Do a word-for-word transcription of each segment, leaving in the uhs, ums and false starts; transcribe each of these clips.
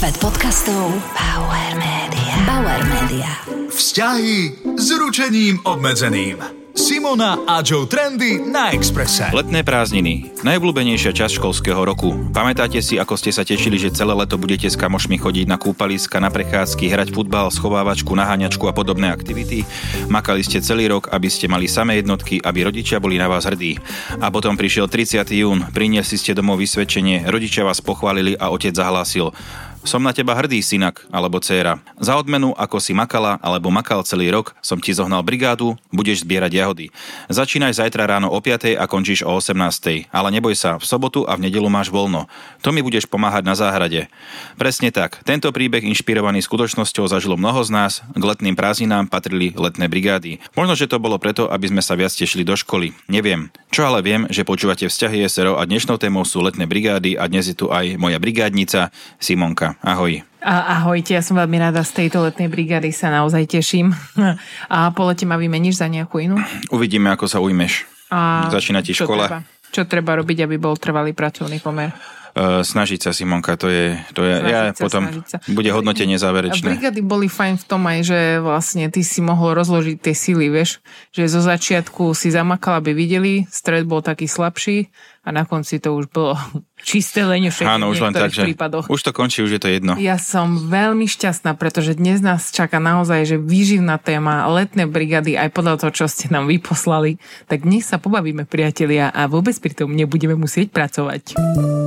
Svet podcastov Bauer Media. Bauer Media. Vzťahy s ručením obmedzeným. Simona a Joe Trendy na Expresse. Letné prázdniny. Najobľúbenejšia časť školského roku. Pamätáte si, ako ste sa tešili, že celé leto budete s kamošmi chodiť na kúpaliska, na prechádzky, hrať futbal, schovávačku, naháňačku a podobné aktivity? Makali ste celý rok, aby ste mali samé jednotky, aby rodičia boli na vás hrdí. A potom prišiel tridsiateho júna, priniesli ste domov vysvedčenie, rodičia vás pochválili a otec zahlásil: som na teba hrdý, synak alebo dcéra. Za odmenu, ako si makala alebo makal celý rok, som ti zohnal brigádu, budeš zbierať jahody. Začínaj zajtra ráno o piatej a končíš o osemnástej. Ale neboj sa, v sobotu a v nedeľu máš voľno. To mi budeš pomáhať na záhrade. Presne tak. Tento príbeh inšpirovaný skutočnosťou zažilo mnoho z nás. K letným prázdninám patrili letné brigády. Možno, že to bolo preto, aby sme sa viac tešili do školy. Neviem. Čo ale viem, že počúvate Vzťahy es er o a dnešnou témou sú letné brigády a dnes je tu aj moja brigádnica Simonka. Ahoj. A, ahojte, ja som veľmi rada, z tejto letnej brigády sa naozaj teším. A po lete ma vymeníš za nejakú inú? Uvidíme, ako sa ujmeš. A začína ti čo škola. Treba, čo treba robiť, aby bol trvalý pracovný pomer? Uh, snažiť sa, Simonka, to je, to je ja sa, potom bude hodnotenie záverečné. Brigády boli fajn v tom aj, že vlastne ty si mohol rozložiť tie sily, vieš, že zo začiatku si zamakal, aby videli, stred bol taký slabší a na konci to už bolo čisté leňošek v niektorých prípadoch. Už to končí, už je to jedno. Ja som veľmi šťastná, pretože dnes nás čaká naozaj, že výživná téma, letné brigády, aj podľa toho, čo ste nám vyposlali. Tak dnes sa pobavíme, priatelia, a vôbec pri tom nebudeme musieť pracovať.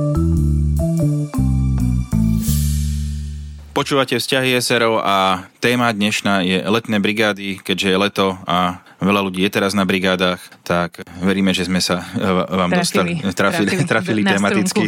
Počúvate Vzťahy es er o a téma dnešná je letné brigády, keďže je leto a veľa ľudí je teraz na brigádach, tak veríme, že sme sa vám trafili, dostali, trafili, trafili, trafili tematicky.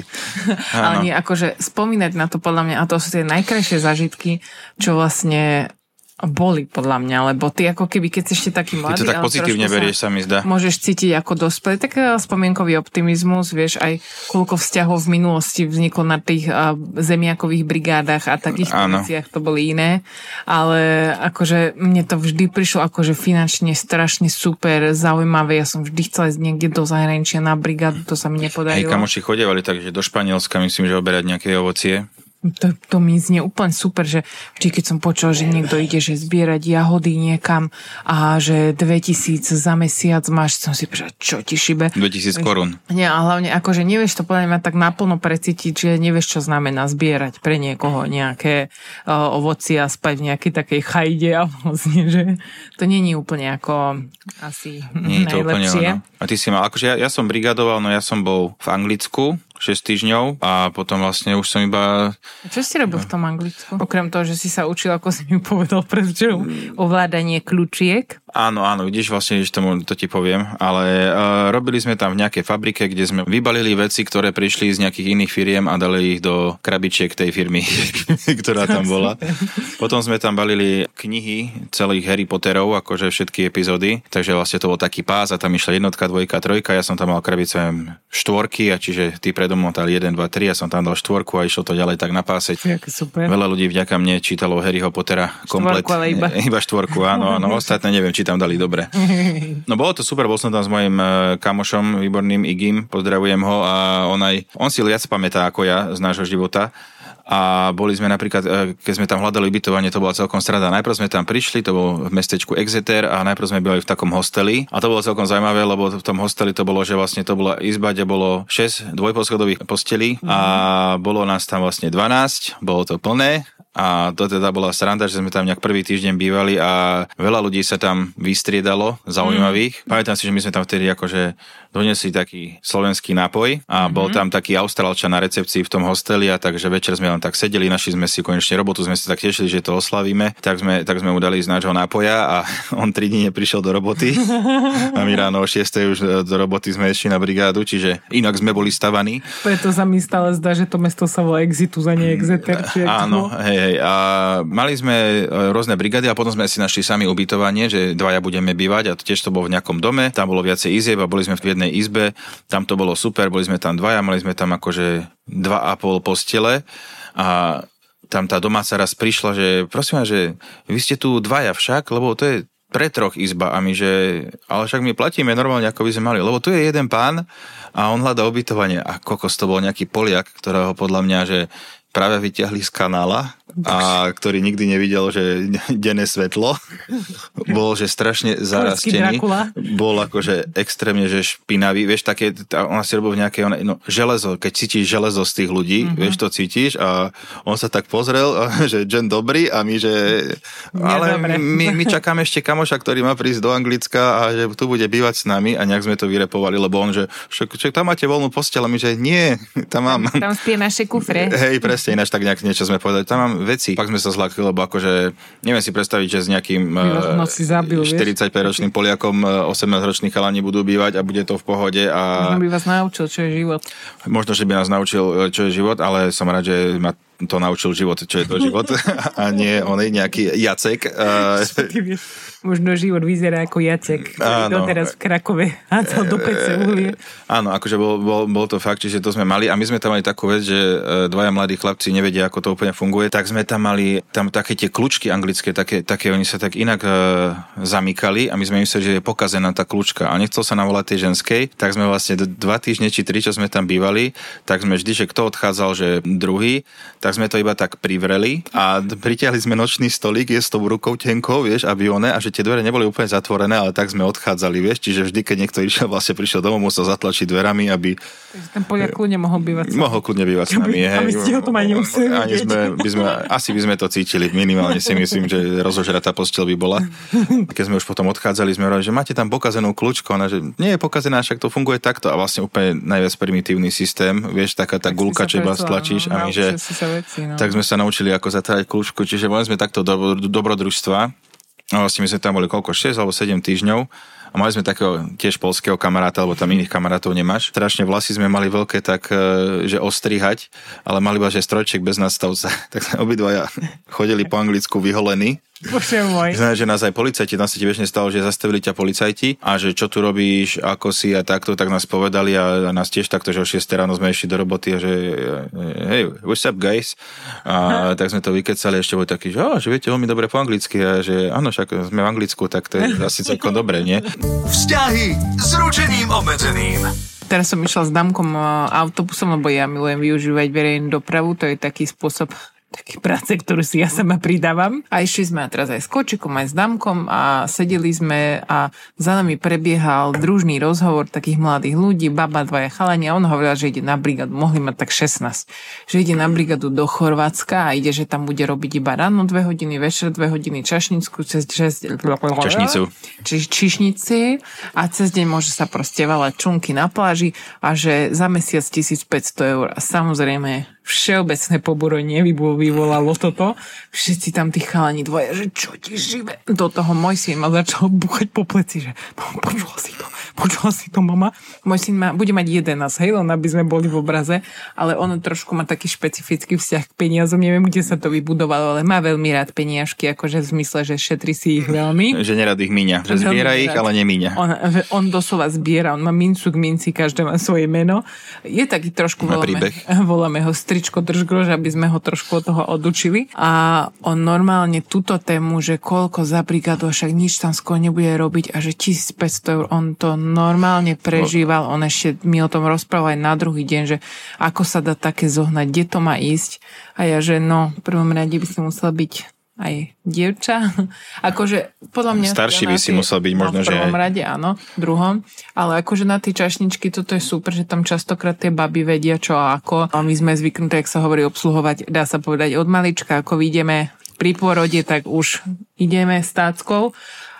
Ale nie, akože spomínať na to podľa mňa, a to sú tie najkrajšie zážitky, čo vlastne boli podľa mňa, lebo ty ako keby, keď si ešte taký mladý, ty to tak pozitívne berieš, sa mi zdá. Môžeš cítiť ako dospelý, tak spomienkový optimizmus, vieš, aj koľko vzťahov v minulosti vzniklo na tých uh, zemiakových brigádach a takých veciach, to boli iné, ale akože mne to vždy prišlo akože finančne strašne super, zaujímavé, ja som vždy chcela ísť niekde do zahraničia na brigádu, to sa mi nepodarilo. Hej, kamoši chodievali takže do Španielska, myslím, že oberať nejaké ovocie. To, to mi znie úplne super, že vždy, keď som počula, že niekto ide, že zbierať jahody niekam a že dvetisíc za mesiac máš, som si povedala, čo ti šibe? dvetisíc korún. Nie, a hlavne akože nevieš to podľa mňa tak naplno precítiť, že nevieš, čo znamená zbierať pre niekoho nejaké uh, ovocie a spať v nejakej takej chajde a vlastne, že to nie je úplne ako asi nie najlepšie. A ty si mal, akože ja, ja som brigadoval, no ja som bol v Anglicku šesť týždňov a potom vlastne už som iba... Čo si robil v tom Anglicku? Okrem toho, že si sa učil, ako si mi povedal pred včerom, ovládanie kľúčiek. Áno, áno, vidíš, vlastne, že tomu to ti poviem, ale uh, robili sme tam v nejakej fabrike, kde sme vybalili veci, ktoré prišli z nejakých iných firiem a dali ich do krabičiek tej firmy, ktorá tam bola. Potom sme tam balili knihy celých Harry Potterov, akože všetky epizódy, takže vlastne to bol taký pás a tam išla jednotka, dvojka, trojka, ja som tam mal krabice štvorky, a čiže ty predo mnou dal jeden, dva, tri, ja som tam dal štvorku a išlo to ďalej tak na páse. Super. Veľa ľudí vďaka mne čítalo Harryho Pottera komplet. Štvorku, ale iba. Iba štvorku, áno, áno, ostatné neviem, či tam dali dobre. No bolo to super, bol som tam s mojím kamošom, výborným Igim, pozdravujem ho, a on aj, on si viac pamätá ako ja z nášho života. A boli sme napríklad, keď sme tam hľadali ubytovanie, to bola celkom sranda. Najprv sme tam prišli, to bolo v mestečku Exeter, a najprv sme boli v takom hosteli. A to bolo celkom zaujímavé, lebo v tom hosteli to bolo, že vlastne to bola izba, kde bolo šesť dvojposchodových postelí a bolo nás tam vlastne dvanásť, bolo to plné. A to teda bola sranda, že sme tam nejak prvý týždeň bývali a veľa ľudí sa tam vystriedalo, zaujímavých. Mm. Pamätám si, že my sme tam vtedy akože donesli taký slovenský nápoj a mm-hmm. bol tam taký Austrálčan na recepcii v tom hosteli, a takže večer sme len tak sedeli, našli sme si konečne robotu, sme sa tak tešili, že to oslavíme, tak sme, tak sme mu dali z nášho nápoja a on tri dní neprišiel do roboty a my ráno o šiestej už do roboty sme išli na brigádu, čiže inak sme boli stavaní. Preto sa mi stále zdá, že to mesto sa volá Exitus a nie Exeter. Áno, hej, hej. A mali sme rôzne brigády a potom sme si našli sami ubytovanie, že dvaja budeme bývať, a tiež to bolo v nejakom dome, tam bolo viacej izieb a boli sme v jednej izbe, tam to bolo super, boli sme tam dvaja, mali sme tam akože dva a pol postele a tam tá domáca raz prišla, že prosím vás, že vy ste tu dvaja však, lebo to je pre troch izba, a my, že ale však my platíme normálne, ako by sme mali, lebo tu je jeden pán a on hľadá ubytovanie, a kokos, to bol nejaký Poliak, ktorého podľa mňa, že práve vyťahli z kanála a ktorý nikdy nevidel, že denné svetlo. Bol, že strašne zarastený. Bol akože extrémne, že špinavý. Vieš, také, ona si robil v nejakej, no, železo, keď cítiš železo z tých ľudí, mm-hmm. vieš, to cítiš a on sa tak pozrel, že Jen dobrý a my, že ale my, my čakáme ešte kamoša, ktorý má prísť do Anglicka a že tu bude bývať s nami a nejak sme to vyrepovali, lebo on, že však, tam máte voľnú posteľ a my, že nie, tam mám. Tam spie naše kufre. Hej, presne, ináč tak nejak niečo sme povedali. Tam mám veci. Pak sme sa zlakli, lebo akože neviem si predstaviť, že s nejakým zabil, štyridsaťpäťročným Poliakom osemnásťroční chalani budú bývať a bude to v pohode. A možno by vás naučil, čo je život. Možno, že by nás naučil, čo je život, ale som rád, že ma to naučil život, čo je to život a nie on je nejaký Jacek. Možno život vyzerá ako Jacek, ktorý doteraz v Krakove hádzal do pece uhlie. Áno, akože bol, bol, bol to fakt, že to sme mali a my sme tam mali takú vec, že dvaja mladí chlapci nevedia, ako to úplne funguje, tak sme tam mali tam také tie kľúčky anglické, také, také oni sa tak inak uh, zamykali a my sme mysleli, že je pokazená tá kľúčka a nechcel sa nám volať tej ženskej, tak sme vlastne dva týždne či tri, čo sme tam bývali, tak sme vždy, že kto odchádzal, že druhý, tak sme to iba tak privreli a pritiahli sme nočný stolík, je s tou rukou tenkou, vieš, aby one, a že tie dvere neboli úplne zatvorené, ale tak sme odchádzali, vieš, čiže vždy, keď niekto išiel, vlastne prišiel domov, musel zatlačiť dverami, aby... Takže ten Poliak kľudne mohol bývať s nami. Mohol kľudne bývať s nami, hej. Aby ste ho to aj nemuseli ani sme, by sme, asi by sme to cítili, minimálne si myslím, že rozožratá posteľ by bola. Keď sme už potom odchádzali, sme hovorili, že máte tam pokazenú kľúčku, ona, že nie je pokazená, však to funguje takto a vlastne úplne najviac primitívny systém, vieš, taká tá gulka, čo iba stlačíš no, a my, že... Veci, no. Tak sme sa naučili, ako zatrať kľúčku, čiže boli sme takto do, do, dobrodružstva. A vlastne my sme tam boli koľko, šesť alebo sedem týždňov a mali sme takého tiež poľského kamaráta, lebo tam iných kamarátov nemáš. Strašne vlasy sme mali veľké, tak, že ostrihať, ale mali iba, že strojček bez nastavca. Tak obidvaja chodili po Anglicku vyholení. Bože môj. Znamená, že nás aj policajti, tam sa ti bežne stalo, že zastavili ťa policajti a že čo tu robíš, ako si a takto, tak nás povedali a, a nás tiež takto, že o šiestej ráno sme išli do roboty a že hey, what's up guys? A tak sme to vykecali, ešte boli takí, že, oh, že viete veľmi dobre po anglicky a že áno, však sme v Anglicku, tak to je asi celkom dobre, nie? Vzťahy s ručením obmedzeným. Teraz som išla s Damkom autobusom, lebo ja milujem využívať verejnú dopravu, to je taký spôsob taký práce, ktorú si ja sama pridávam. A išli sme teraz aj s kočikom, aj s Damkom a sedeli sme a za nami prebiehal družný rozhovor takých mladých ľudí, baba, dvaja chalani a on hovoril, že ide na brigádu, mohli mať tak šestnásť, že ide na brigádu do Chorvátska a ide, že tam bude robiť iba ráno dve hodiny, večer dve hodiny čašnickú, cez čašnicu. Či, čišnici a cez deň môže sa proste valať čunky na pláži a že za mesiac tisícpäťsto eur a samozrejme všeobecné pobúrenie vyvolalo toto. Všetci tam tí chalani dvoje, že čo ti žive? Do toho môj syn ma začal buchať po pleci, že počula si to, počula si to, mama. Môj syn má, bude mať jedenásť, hej, len aby sme boli v obraze, ale ono trošku má taký špecifický vzťah k peniazom, neviem, kde sa to vybudovalo, ale má veľmi rád peniažky, akože v zmysle, že šetrí si ich veľmi. Že nerad ich míňa, že zbiera ich, ale nemíňa. On, on doslova zbiera, on má mincu k minci, každé má svoje meno. Je taký trošku, voláme, voláme ho stričko držgrož, aby sme ho trošku od toho odučili. A on normálne túto tému, že koľko za brigádu, však nič tam skôr nebude robiť a že tisícpäťsto eur, on to normálne prežíval, on ešte mi o tom rozprával aj na druhý deň, že ako sa dá také zohnať, kde to má ísť. A ja, že no, v prvom rade by si musel byť aj dievča. Akože podľa mňa... Starší by si musel byť možno, že... V prvom rade, áno, v druhom. Ale akože na tie čašničky toto je super, že tam častokrát tie baby vedia čo a ako. A my sme zvyknuté, jak sa hovorí, obsluhovať, dá sa povedať od malička, ako ideme pri pôrode, tak už ideme s táckou.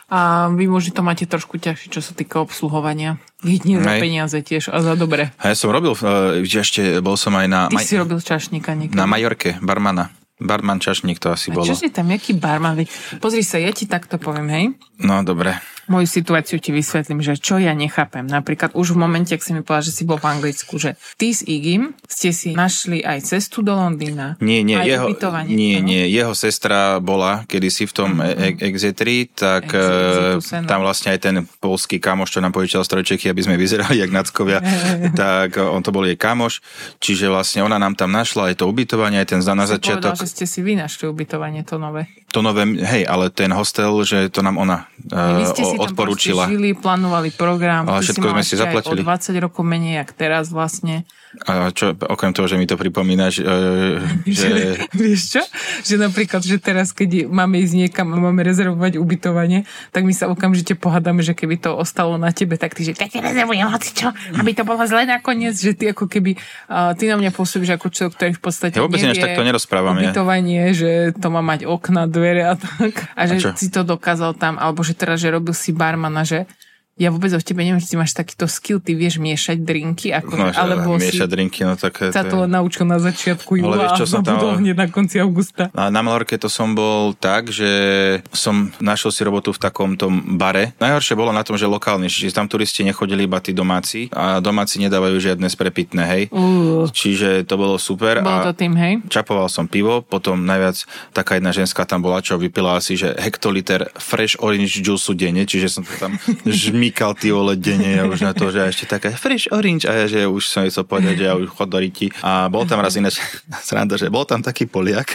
A vy môžete to máte trošku ťažšie, čo sa týka obsluhovania. Jedine za peniaze tiež a za dobre. A ja som robil, že ešte bol som aj na... Ty si robil čašníka niekedy. Na Majorke, barmana. Barman čašník to asi a bolo. A čo si tam, jaký barman? Pozri sa, ja ti takto poviem, hej? No, dobre. Moju situáciu ti vysvetlím, že čo ja nechápem. Napríklad už v momente, ak si mi povedal, že si bol v Anglicku, že ty s Igim ste si našli aj cestu do Londýna. Nie, nie, jeho, nie, no? nie, jeho sestra bola kedysi v tom mm-hmm. Exetri, tak Exetu, tam vlastne aj ten poľský kamoš, čo nám požičal strojčeky, aby sme vyzerali jak nackovia, tak on to bol jej kamoš, čiže vlastne ona nám tam našla aj to ubytovanie, aj ten za na začiatok. Povedal, že ste si vy našli ubytovanie to nové. To nové, hej, ale ten hostel, že to nám ona uh, Vy ste si odporúčila. Tam žili, plánovali program. Ale všetko sme si zaplatili. O dvadsať rokov menej, jak teraz vlastne. A čo, okrem toho, že mi to pripomínaš, uh, že... Vieš čo? Že napríklad, že teraz, keď máme ísť niekam a máme rezervovať ubytovanie, tak my sa okamžite pohádame, že keby to ostalo na tebe, tak ty, že tak rezervujem hoci čo, aby to bolo zle nakoniec, že ty ako keby, uh, ty na mňa pôsobíš ako človek, ktorý v podstate ja vôbec nevie takto nerozprávam, ubytovanie, že to má mať okna, dvere a tak. A že a si to dokázal tam, alebo že teraz, že robil si barmana, že ja vôbec o tebe neviem, či máš takýto skill, ty vieš miešať drinky, ako, no, alebo miešať si drinky, no tak... sa to je... naučil na začiatku júla a zabudol hneď na konci augusta. A na Malorke to som bol tak, že som našiel si robotu v takom tom bare. Najhoršie bolo na tom, že lokálne, čiže tam turisti nechodili iba tí domáci a domáci nedávajú žiadne sprepitné, hej. Uh. Čiže to bolo super. Bolo to tým, hej? Čapoval som pivo, potom najviac taká jedna ženská tam bola, čo vypila asi, že hektoliter fresh orange juice denne, čiže som to tam žmýkal ty vole denne a už na to, že ešte taká fresh orange a ja, že už som chcel povedať, že ja už chod do riti. A bol tam raz ináč sranda, že bol tam taký Poliak.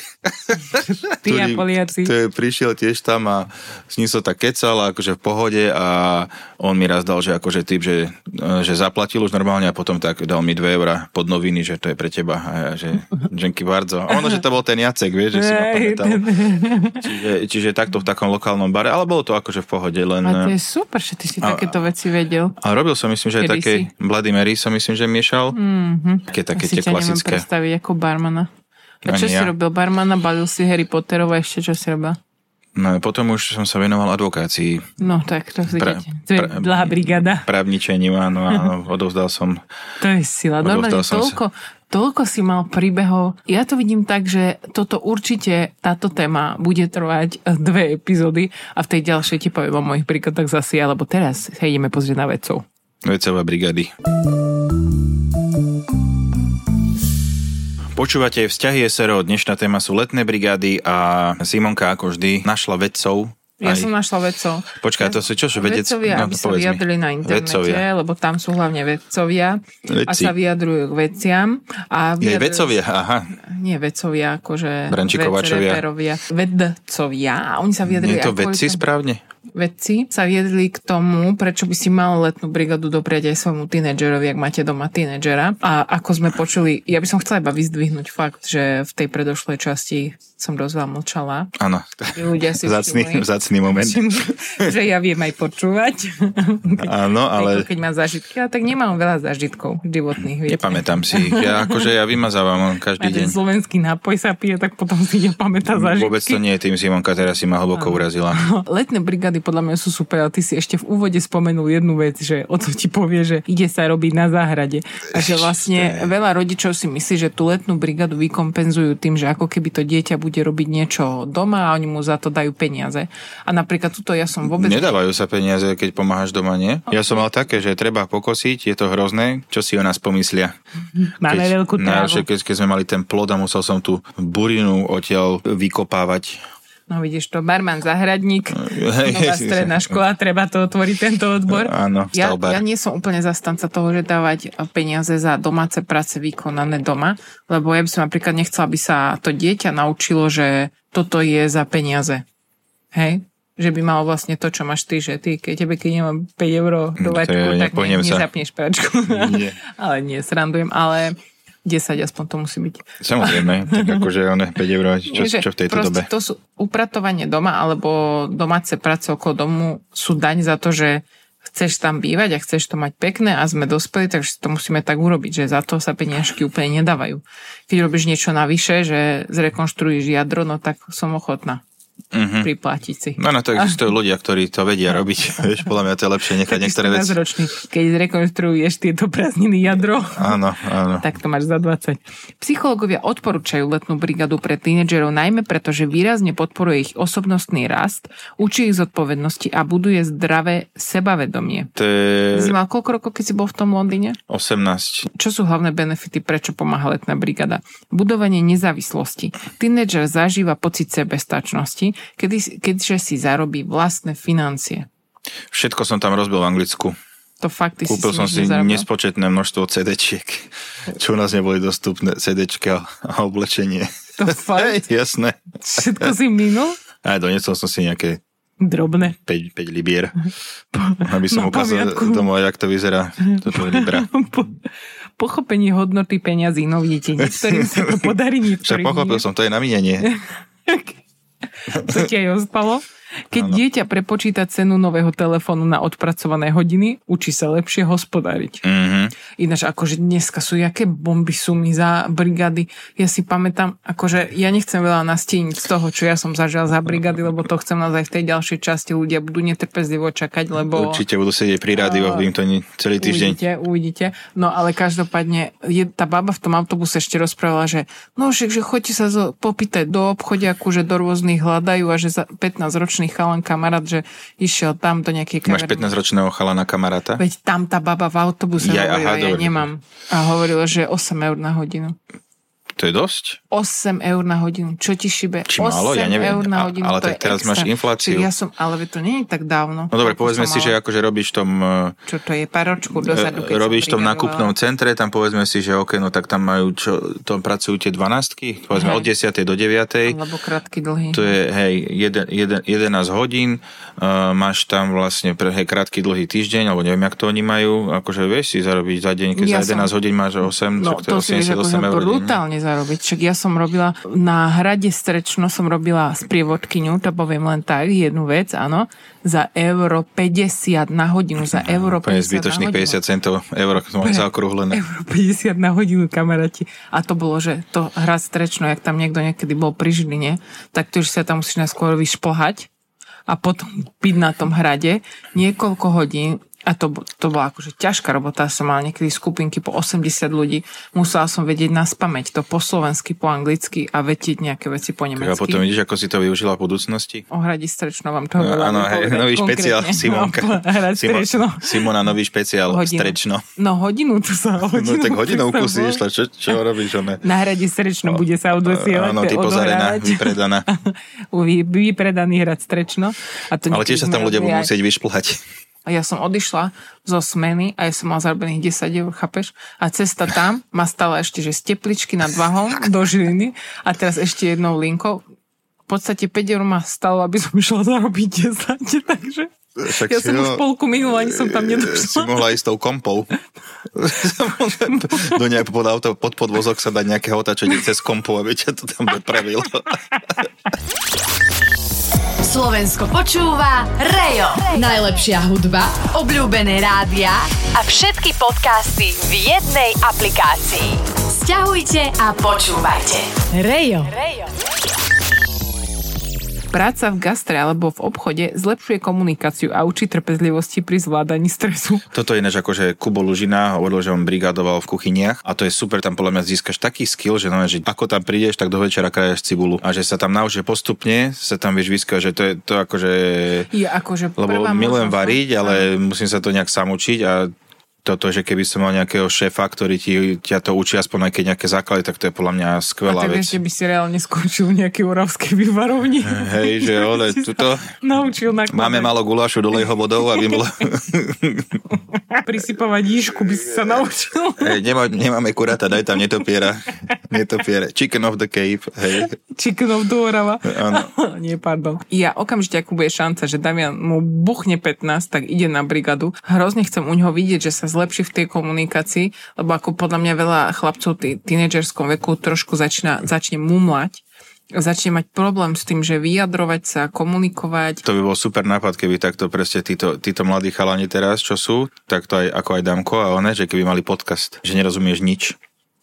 Ty a Poliaci. Ktorý prišiel tiež tam a s ním som tak kecal, akože v pohode a on mi raz dal, že akože typ, že, že zaplatil už normálne a potom tak dal mi dve eurá pod noviny, že to je pre teba. A ja, že dzięki bardzo. A ono, že to bol ten Jacek, vieš, že si ma pamätal. Čiže, čiže takto v takom lokálnom bare, ale bolo to akože v pohode. Len... A to je super, že ty si a, takéto veci vedel. A robil som, myslím, že aj také si? Bloody Mary som myslím, že miešal. Mm-hmm. Také, také tie klasické. Ja si ťa neviem predstaviť ako barmana. A čo Ani si ja. robil? Barmana, balil si Harry Potterov a ešte čo si robil? No potom už som sa venoval advokácii. No tak, to pra, to je pra, dlhá brigáda. Právničením, áno, áno, odovzdal som. To je sila. Normálne toľko, toľko si mal príbehov. Ja to vidím tak, že toto určite, táto téma bude trvať dve epizódy a v tej ďalšej ti poviem o mojich príkladách zase, alebo teraz sa ideme pozrieť na vedcov. Vedcové brigády. Počúvate Vzťahy es er o, dnešná téma sú letné brigády a Simonka ako vždy našla vedcov. Ja aj... som našla vedcov. Počkaj, to sú čo, že vedec... Vedcovia, no, aby sa vyjadrili na internete, vedcovia. Lebo tam sú hlavne vedcovia Vedci. A sa vyjadrujú k veciam. A vyjadrujú... Je vedcovia, aha. Nie vedcovia, akože... Brančikovačovia. Vedcovia. A oni sa vyjadrujú... Nie je to vedci správne? Vedci sa viedli k tomu, prečo by si mal letnú brigádu dopriať aj svojmu tínedžerovi, ak máte doma tínedžera. A ako sme počuli, ja by som chcela iba vyzdvihnúť fakt, že v tej predošlej časti som dosť veľa mlčala. Áno. Ľudia si vzácný, vzácný moment. Že ja viem aj počúvať. Áno, ale... Keď mám zážitky, ale tak nemám veľa zážitkov životných. Viete. Nepamätám si ich. Ja akože ja vymazávam každý deň. A ten slovenský nápoj sa pije, tak potom si nepamätá zážitky. Vôbec to nie je tým, Simonka, teraz si ma hlboko urazila. Letné brigády podľa mňa sú super, ale ty si ešte v úvode spomenul jednu vec, že o to ti povie, že ide sa robiť na záhrade. A že vlastne veľa rodičov si myslí, že tú letnú brigádu vykompenzujú tým, že ako keby to dieťa bude robiť niečo doma a oni mu za to dajú peniaze. A napríklad tuto ja som vôbec... Nedávajú sa peniaze, keď pomáhaš doma, nie? Ja som mal také, že treba pokosiť, je to hrozné, čo si o nás pomyslia. Máme keď, veľkú trávu. Keď, keď sme mali ten plod a musel som tú burinu odtiaľ vykopávať. No vidíš to, barman, záhradník, nová stredná škola, treba to otvoriť, tento odbor. Áno, ja, ja nie som úplne zastanca toho, že dávať peniaze za domáce práce vykonané doma, lebo ja by som napríklad nechcela, aby sa to dieťa naučilo, že toto je za peniaze. Hej? Že by malo vlastne to, čo máš ty, že ty, keď tebe, keď nemám päť eur do vaťku, tak ne, nezapneš práčku. Nie. Ale nie, srandujem, ale... desať aspoň to musí byť. Samozrejme, tak akože one päť eur, čo, čo v tejto dobe? To sú upratovanie doma alebo domáce práce okolo domu sú daň za to, že chceš tam bývať a chceš to mať pekné a sme dospeli, takže to musíme tak urobiť, že za to sa peniažky úplne nedávajú. Keď robíš niečo navyše, že zrekonštruuješ jadro, no tak som ochotná. Mm-hmm. Priplatiť si. No, no to existujú ľudia, ktorí to vedia robiť. Vieš, podľa mňa to je lepšie nechať niektoré veci. Ročný, keď zrekonštruuješ tieto prázdniny jadro, áno, áno. Tak to máš za dvadsať. Psychológovia odporúčajú letnú brigádu pre tínedžerov najmä preto, že výrazne podporuje ich osobnostný rast, učí ich zodpovednosti a buduje zdravé sebavedomie. To je... Si mal koľko rokov, keď si bol v tom Londýne? osemnásť. Čo sú hlavné benefity, prečo pomáha letná brigáda? Budovanie nezávislosti. Tínedžer zažíva pocit sebestačnosti, Kedy, keďže si zarobí vlastné financie. Všetko som tam rozbil v Anglicku. To fakt, ty Kúpil si som si nezarobil? Nespočetné množstvo cé déčiek, čo u nás neboli dostupné, cé déčka a oblečenie. To fakt? Jasné. Všetko si minul? A donesol som si nejaké drobné. päť, päť libier. Aby som ukázal tomu, jak to vyzerá. Toto libra. Po, pochopenie hodnoty peňazí. No vidíte, niektorým sa to podarí, niektorým Však pochopil nie. som, to je na minenie. To ti aj ostalo? Keď ano. Dieťa prepočíta cenu nového telefónu na odpracované hodiny, učí sa lepšie hospodáriť. Mm-hmm. Ináč, akože dneska sú jaké bomby sumy za brigády. Ja si pamätám, akože ja nechcem veľa nastíniť z toho, čo ja som zažil za brigády, lebo to chcem naozaj v tej ďalšej časti. Ľudia budú netrpezlivo čakať, lebo... Určite budú sedieť pri rádiu, uh, im to celý týždeň. Uvidíte, uvidíte. No ale každopádne, je, tá baba v tom autobuse ešte rozprávala, že no však, že choďte sa zo, popýtať do obchodiaku, že do rôznych hľadajú a že za pätnásťročný chalan kamarát, že išiel tam do nejakej kamerky. Máš pätnásťročného chalana kamaráta? Veď tam tá baba v autobuse ja, hovorila, aha, ja dobre. Nemám. A hovorila, že osem eur na hodinu. To je dosť? osem eur na hodinu. Čo ti šibe? Či málo? Ja neviem. osem eur na hodinu, ale to tak teraz extra. máš infláciu. Ja som, ale to nie je tak dávno. No dobre, povedzme si, že akože robíš v tom... Čo to je? Pár ročku dozadu, keď robíš v tom nákupnom centre, tam povedzme si, že ok, no tak tam majú, čo, tam pracujú tie dvanástky, povedzme hej. Od desiatej do deviatej. Alebo krátky dlhý. To je, hej, jeden, jeden, jedenásť hodín, uh, máš tam vlastne pre, hej, krátky dlhý týždeň, alebo neviem, jak to oni majú, akože vieš si zarobiť za deň, keď ja za jedenásť som... hodín máš osem, no, to, to si vieš, akože brutálne zarobiť. Však ja som robila na Hrade Strečno, som robila sprievodkyňu, to poviem len tak, jednu vec, áno, za euro päťdesiat na hodinu, za euro päťdesiat na hodinu. Zbytočných päťdesiat centov, euro, to máš zaokrúhlené. Euro päťdesiat na hodinu, kamaráti. A to bolo, že to Hrad Strečno, jak tam niekto niekedy bol pri Žiline, tak to, že sa tam musíš najskôr vyšplhať a potom byť na tom hrade niekoľko hodín. A to, to bola akože ťažká robota, som mala niekedy skupinky po osemdesiat ľudí, musela som vedieť naspamäť to po slovensky, po anglicky a vedieť nejaké veci po nemecky. A potom vidíš, ako si to využila v budúcnosti? O Hrade Strečno vám to no, áno, nový špeciál Simonka. Hrad Strečno. Simona, nový špeciál Strečno. No hodinu tu sa hodinu. No tak hodinovku si išla, čo, čo robíš? One? Na Hrade Strečno bude sa odosielať. Áno, ty pozarená, vypredaná. Vypredaný Hrad Strečno. A to ale tiež sa tam ľudia budú musieť vyšplhať. A ja som odišla zo smeny a ja som mal zarobených desať eur, chápeš? A cesta tam ma stala ešte, že z Tepličky nad Váhom do Žiliny a teraz ešte jednou linkou. V podstate päť eur ma stalo, aby som išla zarobiť desať, takže však ja som ho... už polku minula, ani som tam nedošla. Si mohla ísť tou kompou. Do nejak pod, auto, pod podvozok sa dať nejakého auta, čo ide cez kompu, aby ťa to tam dopravilo. Slovensko počúva Rejo. Najlepšia hudba, obľúbené rádia a všetky podcasty v jednej aplikácii. Sťahujte a počúvajte. Rejo. Rejo. Práca v gastre alebo v obchode zlepšuje komunikáciu a učí trpezlivosti pri zvládaní stresu. Toto je ináč akože Kubo Lužina hovoril, že on brigádoval v kuchyniach a to je super, tam podľa mňa získaš taký skill, že, no, že ako tam prídeš, tak do večera krajaš cibulu a že sa tam naučíš postupne, sa tam vieš vyskať, že to je to akože... Je akože lebo milujem variť, ale musím sa to nejak sám učiť a toto, že keby som mal nejakého šéfa, ktorý ti, ťa to učí aspoň aj keď nejaké základy, tak to je podľa mňa skvelá vec. A tak ešte by si reálne skončil v nejakej oravskej vývarovni. Hej, že ole, tuto naučil nakladať. Máme malo gulášu, dolej ho vodou, aby bolo... Prisypovať jíšku by si sa naučil. Hej, nemá, nemáme kuráta, daj tam netopiera. Netopiera. Chicken of the cave, hej. Chicken of the Orava. Áno. Nie, pardon. Ja okamžite, ako bude šanca, že Damian mu buchne pätnásť, tak ide na brigadu. Hrozne chcem u ňoho vidieť, že sa zlepší v tej komunikácii, lebo ako podľa mňa veľa chlapcov v tínedžerskom veku trošku začína, začne mumlať, začne mať problém s tým, že vyjadrovať sa, komunikovať. To by bol super nápad, keby takto presne títo, títo mladí chalani teraz, čo sú, tak to aj ako aj Damko a one, že keby mali podcast, že nerozumieš nič.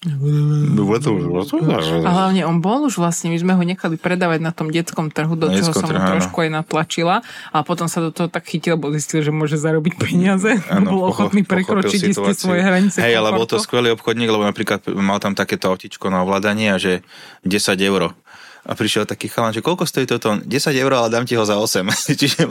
A hlavne on bol už vlastne, my sme ho nechali predávať na tom detskom trhu, do čoho som ho trošku aj natlačila a potom sa do toho tak chytil, lebo zistil, že môže zarobiť peniaze, ano, bol ochotný prekročiť isté svoje hranice. Hej, ale bol to skvelý obchodník, lebo napríklad mal tam takéto autičko na ovládanie a že desať eur. A prišiel taký chalán, že koľko stojí toto? desať eur, ale dám ti ho za osem. Čiže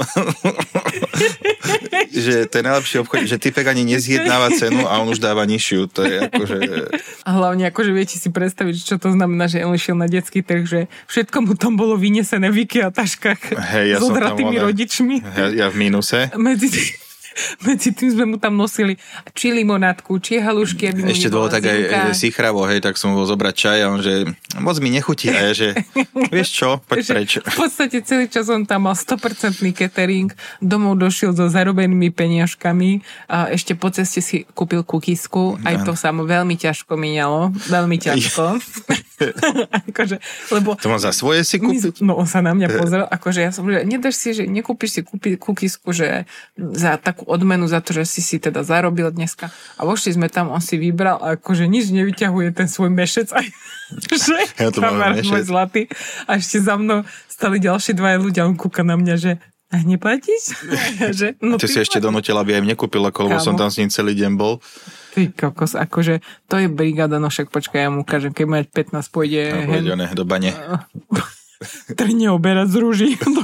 že to je najlepší obchod, že typek ani nezjednáva cenu a on už dáva nižšiu. To je akože... A hlavne akože viete si predstaviť, čo to znamená, že on išiel na detský trh, že všetko mu tam bolo vynesené v IKEA taškách. Hej, ja s odratými rodičmi. Ja, ja v mínuse. Medzi tým medzi tým sme mu tam nosili či limonátku, či halušky. Aby ešte bolo tak aj sichravo, hej, tak som ho zobrať čaj a on, že moc mi nechutí. A ja, že vieš čo, poď preč. V podstate celý čas on tam mal sto percent catering, domov došiel so zarobenými peniažkami a ešte po ceste si kúpil kukisku. Aj to sa mu veľmi ťažko míňalo. Veľmi ťažko. akože, lebo to mám za svoje si kúpiť? No on sa na mňa pozrel, akože ja som, že nedáš si, že nekúpiš si kúpi, kukisku, že za takú odmenu za to, že si si teda zarobil dneska. A vošli sme tam, on si vybral a akože nič nevyťahuje ten svoj mešec. Aj, že ja to mám mešec. Môj zlatý. A ešte za mnou stali ďalší dvaja ľudia, on kúka na mňa, že a neplatíš? že, no ty, ty si ešte donútila, aby aj mne kúpil, lebo som tam s ním celý deň bol. Ty kokos, akože to je brigáda, no však počkaj, ja mu ukážem, keď mať pätnásť pôjde... No, pôjde hen... do bane. Trne oberať z rúží.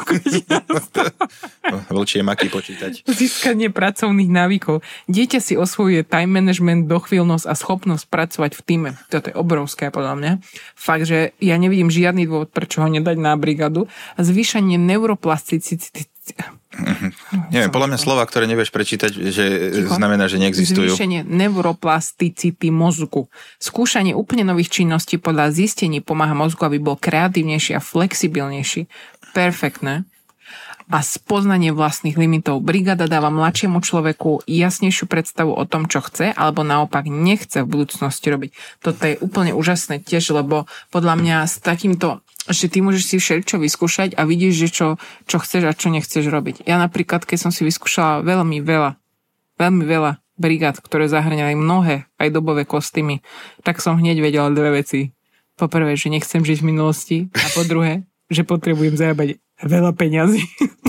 Vlčie maky počítať. Získanie pracovných návykov. Dieťa si osvojuje time management, dochvíľnosť a schopnosť pracovať v tíme. Toto je obrovské podľa mňa. Fakt, že ja nevidím žiadny dôvod, prečo ho nedať na brigádu. Zvýšanie neuroplasticity. Mm-hmm. Neviem, podľa mňa slova, ktoré nevieš prečítať, že Ticho. znamená, že neexistujú. Zvýšenie neuroplasticity mozgu. Skúšanie úplne nových činností podľa zistení pomáha mozgu, aby bol kreatívnejší a flexibilnejší. Perfektné. A spoznanie vlastných limitov. Brigáda dáva mladšiemu človeku jasnejšiu predstavu o tom, čo chce, alebo naopak nechce v budúcnosti robiť. Toto je úplne úžasné tiež, lebo podľa mňa s takýmto, že ty môžeš si všeličo vyskúšať a vidíš, že čo, čo chceš a čo nechceš robiť. Ja napríklad, keď som si vyskúšala veľmi veľa, veľmi veľa brigád, ktoré zahrňali mnohé aj dobové kostýmy, tak som hneď vedela dve veci. Po prvé, že nechcem žiť v minulosti a po druhé, že potrebujem zarábať veľa peňazí.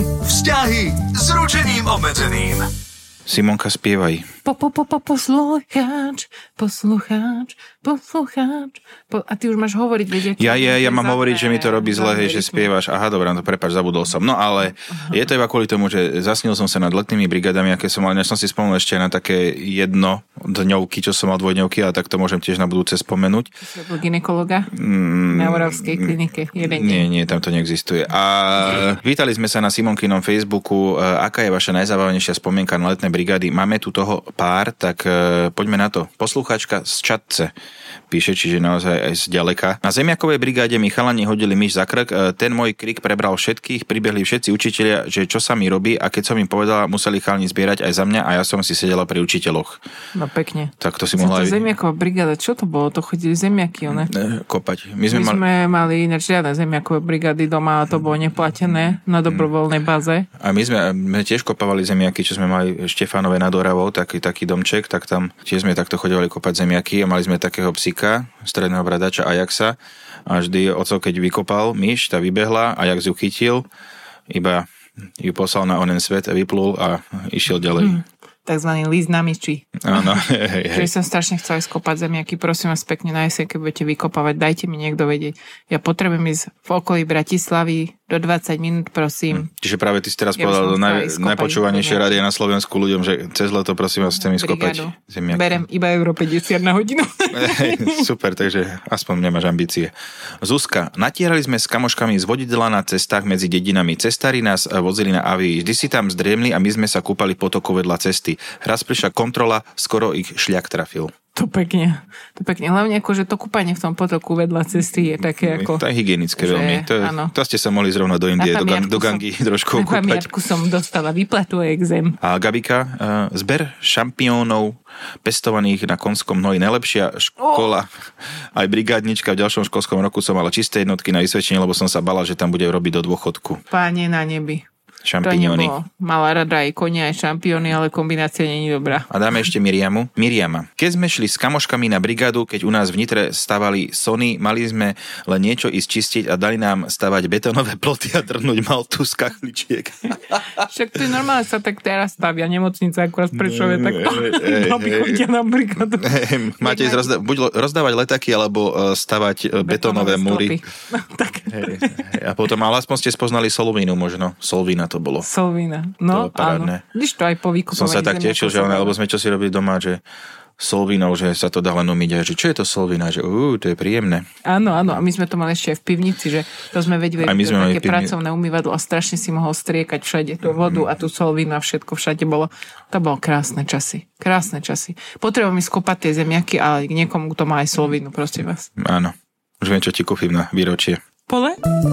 Vzťahy s ručením obmedzeným. Simonka, spievaj. Po, po, po, po, poslucháč, poslucháč, poslucháč. Po, a ty už máš hovoriť, vedieť. Ja, ja, ja mám hovoriť, že mi to robí zle, hej, že spievaš. Aha, dobrá, no prepáč, zabudol som. No ale Aha. je to iba kvôli tomu, že zasnil som sa nad letnými brigádami, aké som mal, než som si spomenul ešte na také jedno dňovky, čo som mal dvojdňovky, a tak to môžem tiež na budúce spomenúť. Si bol gynekologa? Mm, na Oravskej klinike. Jeden nie, nie, tam to neexistuje. A vítali sme sa na Simonkinom Facebooku. Aká je vaša najzábavnejšia spomienka na letné brigády? Máme tu toho pár, tak uh, poďme na to. Poslucháčka z Čadce píše, čiže naozaj aj z ďaleka. Na zemiakovej brigáde mi chalani hodili myš za krk, uh, ten môj krik prebral všetkých, pribehli všetci učitelia, že čo sa mi robí, a keď som im povedala, museli chalani zbierať aj za mňa a ja som si sedela pri učiteľoch. No pekne. Tak to si mohla... Zemiaková brigáda, čo to bolo? To chodili zemiaky, one? Kopať. My sme, my mal... sme mali ináč žiadne zemiakové brigády doma, a to bolo neplatené na dobrovoľnej báze. A my sme, my tiež kopávali zemiaky, čo sme mali Štefánové nad Oravou, taký, taký domček, tak tam tiež sme takto chodevali kopať zemiaky a mali sme takého psíka, stredného bradača Ajaxa, a vždy oco, keď vykopal myš, tá vybehla, Ajax ju chytil, iba ju poslal na onen svet, vyplul a išiel ďalej. Hmm. Takzvaný líst na myši. Áno, hej, hej. Čiže som strašne chcela ísť kopať zemiaky. Prosím vás pekne, na jeseň, keď budete vykopávať, dajte mi niekto vedieť. Ja potrebujem ísť v okolí Bratislavy do dvadsať minút, prosím. Čiže práve ty si teraz ja povedal naj, najpočúvanejšie rádio na Slovensku ľuďom, že cez leto, prosím vás, chcem ísť kopať zemiaky. Berem iba euro päťdesiat na hodinu. Super, takže aspoň nemáš ambície. Zuzka, natierali sme s kamoškami z vodidla na cestách medzi dedinami. Cestári nás vozili na Avii. Vždy si tam zdriemli a my sme sa kúpali v potoku vedľa cesty. Raz prišla kontrola, skoro ich šľak trafil. To pekne, to pekne. Hlavne ako, že to kúpanie v tom potoku vedľa cesty je také ako... To je hygienické že, veľmi. To, je, to ste sa mohli zrovna do Indie, do, gang, do gangy som, trošku kúpať. Na pamiatku som dostala výplatu exém. A Gabika, uh, zber šampiónov pestovaných na konskom hnoji. Najlepšia škola, oh. aj brigádnička. V ďalšom školskom roku som mala čisté jednotky na vysvedčenie, lebo som sa bala, že tam bude robiť do dôchodku. Páne na nebi. Šampióny. Mala rada aj konia, aj šampióny, ale kombinácia nie je dobrá. A dáme ešte Miriamu. Miriama. Keď sme šli s kamoškami na brigádu, keď u nás v Nitre stavali Sony, mali sme len niečo ísť čistiť a dali nám stavať betónové ploty a trhnúť maltu z kachličiek. Však to je normálne, sa tak teraz stavia nemocnica, akurát v Prešove, tak to babi chodia na brigádu. Máte ísť rozda- buď rozdávať letaky, alebo stavať betónové múry. A potom, ale aspoň ste spoznali Solvínu možno. Solvína to bolo. Solvína. No, to áno. Když to aj po vykupovaní. Som sa tak tešil, že ona, lebo sme čo si robili doma, že solvínou, že sa to dá len umyť a že čo je to solvína, že uh, to je príjemné. Áno, áno, a my sme to mali ešte aj v pivnici, že to sme vedeli, že to také pracovné umývadlo a strašne si mohol striekať všade tú vodu a tú solvínu a všetko všade bolo. To bolo krásne časy, krásne časy. Potrebujem mi skopať tie zemiaky, ale niekomu to má aj solvínu, prosím vás. Áno, už viem, čo ti kúpim na výročie. Pole?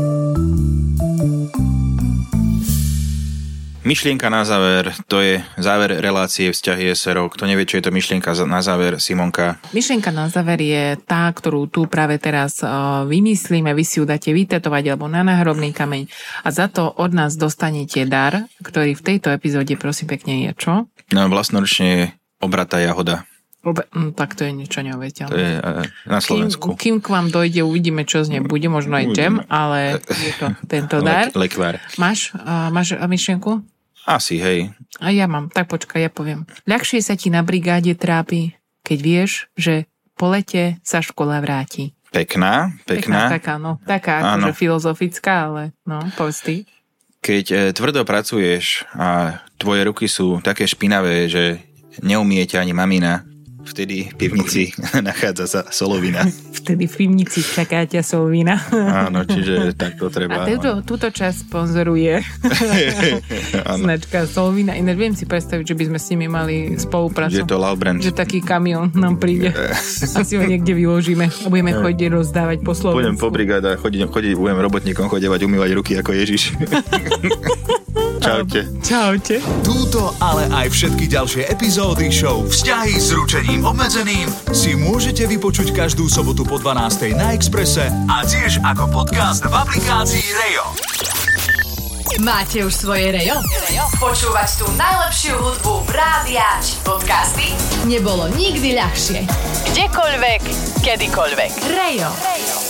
Myšlienka na záver, to je záver relácie Vzťahy es er o. Kto nevie, čo je to myšlienka na záver, Simonka? Myšlienka na záver je tá, ktorú tu práve teraz uh, vymyslíme, vy si ju dáte vytetovať alebo na náhrobný kameň a za to od nás dostanete dar, ktorý v tejto epizóde prosím pekne je čo? No, vlastnoručne obratá jahoda. Obe, no, tak to je niečo neuveriteľné. To je uh, na Slovensku. Kým, kým k vám dojde, uvidíme, čo z nej bude, možno aj džem, ale je to tento dar. Lek, lekvár. Máš, uh, máš myšlienku? Asi, hej. A ja mám, tak počkaj, ja poviem. Ľahšie sa ti na brigáde trápi, keď vieš, že po lete sa škola vráti. Pekná, pekná. Pekná, taká, no, taká akože filozofická, ale no, povedz ty. Keď e, tvrdo pracuješ a tvoje ruky sú také špinavé, že neumie ťa ani mamina, vtedy v pivnici nachádza sa solovina. Vtedy v pivnici čaká ťa solovina. Áno, čiže tak to treba. A túto, túto časť sponzoruje značka Solovina. Ináč viem si predstaviť, že by sme s nimi mali spoluprácu. Je to love brand. Že taký kamión nám príde. Asi ho niekde vyložíme a budeme chodiť rozdávať po Slovensku. Pôjdem po brigádach, chodiť, chodiť, budem robotníkom chodevať, umývať ruky ako Ježiš. Čaute. Čaute. Túto, ale aj všetky ďalšie epizódy show Vzťahy s ručením obmedzeným si môžete vypočuť každú sobotu po dvanástej na Expresse a tiež ako podcast v aplikácii Rejo. Máte už svoje Rejo? Počúvať tú najlepšiu hudbu rádia či podcasty nebolo nikdy ľahšie. Kdekoľvek, kedykoľvek. Rejo. Rejo.